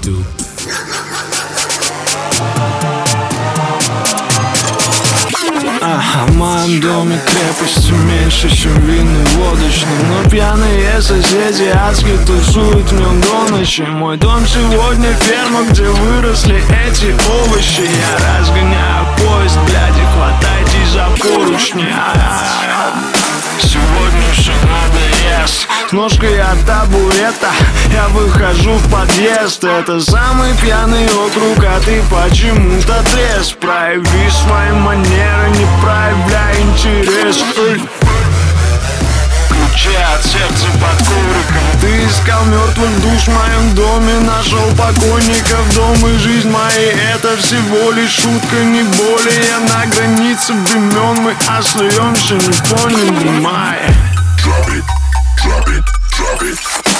do. В моем доме крепости меньше, чем винный водочный. Но пьяные соседи адски тусуют в нем до ночи. Мой дом сегодня ферма, где выросли эти овощи. Я разгоняю поезд, бляди, хватайтесь за поручни. Сегодня все надоест. С ножкой от табурета я выхожу в подъезд. Это самый пьяный округ, а ты почему-то трезв. Прояви свои манеры, не проявляй интерес. Ключи от сердца под ковриком. Ты искал мертвых душ в моем доме, нашел покойников. Дом и жизнь мои — это всего лишь шутка, не более. На границе времен мы остаемся, не поняли, мая. Drop it, drop it, drop it.